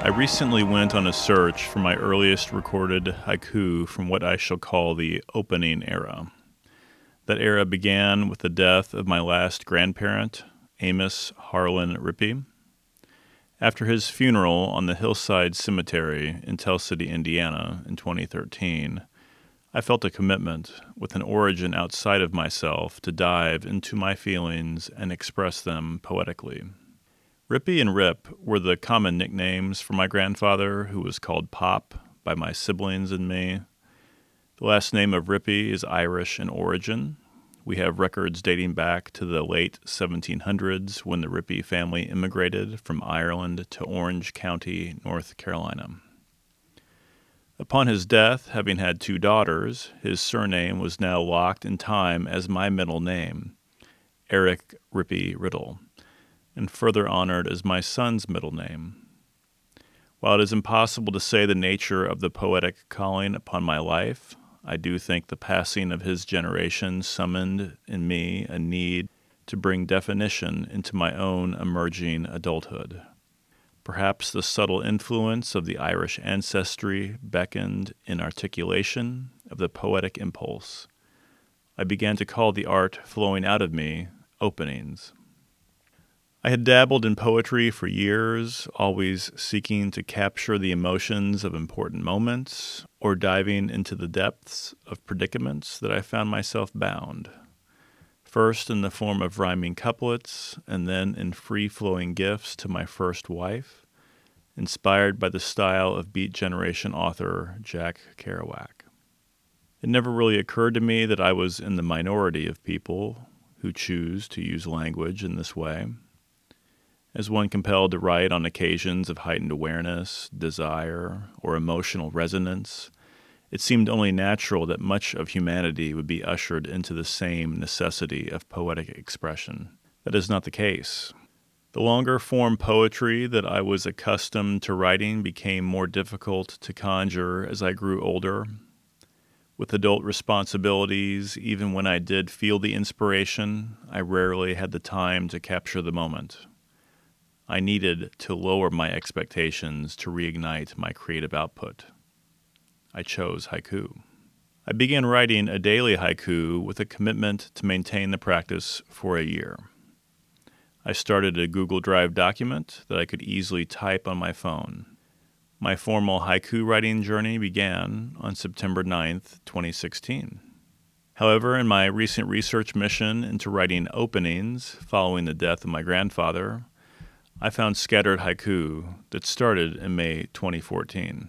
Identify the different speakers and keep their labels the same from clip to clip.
Speaker 1: I recently went on a search for my earliest recorded haiku from what I shall call the opening era. That era began with the death of my last grandparent, Amos Harlan Rippey. After his funeral on the Hillside Cemetery in Tell City, Indiana in 2013, I felt a commitment, with an origin outside of myself, to dive into my feelings and express them poetically. Rippey and Rip were the common nicknames for my grandfather, who was called Pop by my siblings and me. The last name of Rippey is Irish in origin. We have records dating back to the late 1700s when the Rippey family immigrated from Ireland to Orange County, North Carolina. Upon his death, having had 2 daughters, his surname was now locked in time as my middle name, Eric Rippey Riddle, and further honored as my son's middle name. While it is impossible to say the nature of the poetic calling upon my life, I do think the passing of his generation summoned in me a need to bring definition into my own emerging adulthood. Perhaps the subtle influence of the Irish ancestry beckoned in articulation of the poetic impulse. I began to call the art flowing out of me openings. I had dabbled in poetry for years, always seeking to capture the emotions of important moments or diving into the depths of predicaments that I found myself bound. First in the form of rhyming couplets, and then in free-flowing gifts to my first wife, inspired by the style of Beat Generation author Jack Kerouac. It never really occurred to me that I was in the minority of people who choose to use language in this way. As one compelled to write on occasions of heightened awareness, desire, or emotional resonance, it seemed only natural that much of humanity would be ushered into the same necessity of poetic expression. That is not the case. The longer form poetry that I was accustomed to writing became more difficult to conjure as I grew older. With adult responsibilities, even when I did feel the inspiration, I rarely had the time to capture the moment. I needed to lower my expectations to reignite my creative output. I chose haiku. I began writing a daily haiku with a commitment to maintain the practice for a year. I started a Google Drive document that I could easily type on my phone. My formal haiku writing journey began on September 9th, 2016. However, in my recent research mission into writing openings following the death of my grandfather, I found scattered haiku that started in May 2014.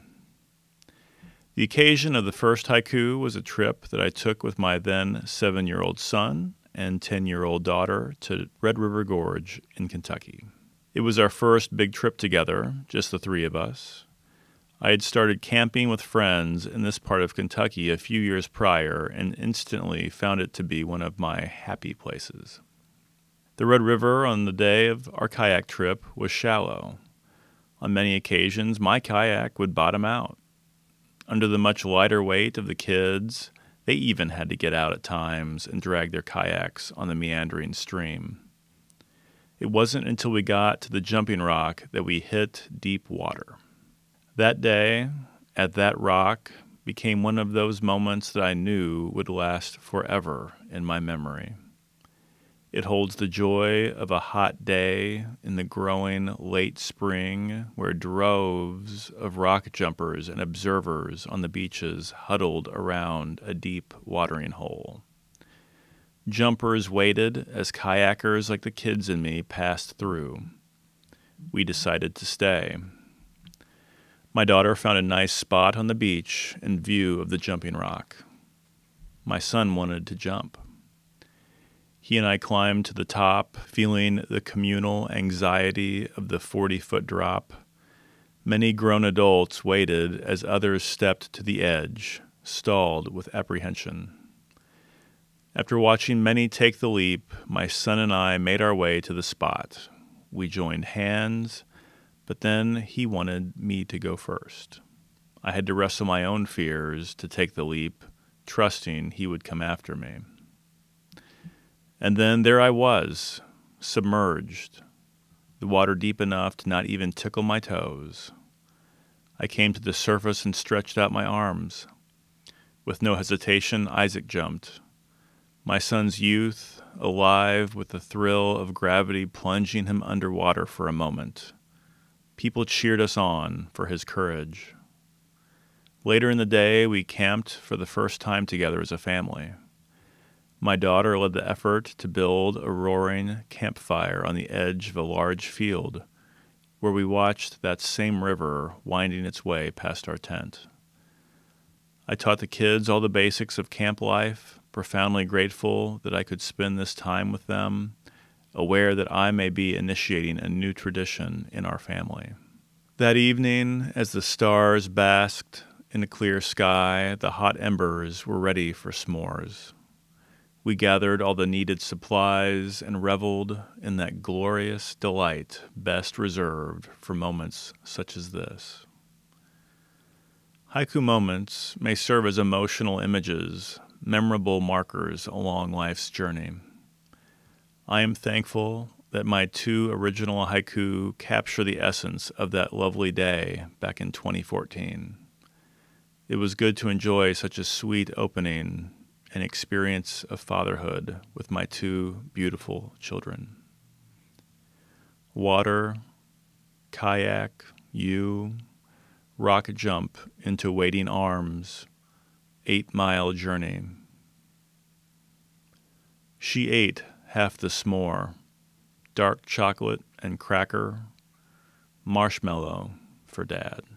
Speaker 1: The occasion of the first haiku was a trip that I took with my then 7-year-old son and 10-year-old daughter to Red River Gorge in Kentucky. It was our first big trip together, just the 3 of us. I had started camping with friends in this part of Kentucky a few years prior and instantly found it to be one of my happy places. The Red River on the day of our kayak trip was shallow. On many occasions, my kayak would bottom out. Under the much lighter weight of the kids, they even had to get out at times and drag their kayaks on the meandering stream. It wasn't until we got to the jumping rock that we hit deep water. That day, at that rock, became one of those moments that I knew would last forever in my memory. It holds the joy of a hot day in the growing late spring where droves of rock jumpers and observers on the beaches huddled around a deep watering hole. Jumpers waited as kayakers like the kids and me passed through. We decided to stay. My daughter found a nice spot on the beach in view of the jumping rock. My son wanted to jump. He and I climbed to the top, feeling the communal anxiety of the 40-foot drop. Many grown adults waited as others stepped to the edge, stalled with apprehension. After watching many take the leap, my son and I made our way to the spot. We joined hands, but then he wanted me to go first. I had to wrestle my own fears to take the leap, trusting he would come after me. And then there I was, submerged, the water deep enough to not even tickle my toes. I came to the surface and stretched out my arms. With no hesitation, Isaac jumped. My son's youth, alive with the thrill of gravity plunging him underwater for a moment. People cheered us on for his courage. Later in the day, we camped for the first time together as a family. My daughter led the effort to build a roaring campfire on the edge of a large field where we watched that same river winding its way past our tent. I taught the kids all the basics of camp life, profoundly grateful that I could spend this time with them, aware that I may be initiating a new tradition in our family. That evening, as the stars basked in a clear sky, the hot embers were ready for s'mores. We gathered all the needed supplies and reveled in that glorious delight best reserved for moments such as this. Haiku moments may serve as emotional images, memorable markers along life's journey. I am thankful that my 2 original haiku capture the essence of that lovely day back in 2014. It was good to enjoy such a sweet opening and experience of fatherhood with my 2 beautiful children. Water, kayak, you, rocket jump into waiting arms, 8-mile journey. She ate half the s'more, dark chocolate and cracker, marshmallow for Dad.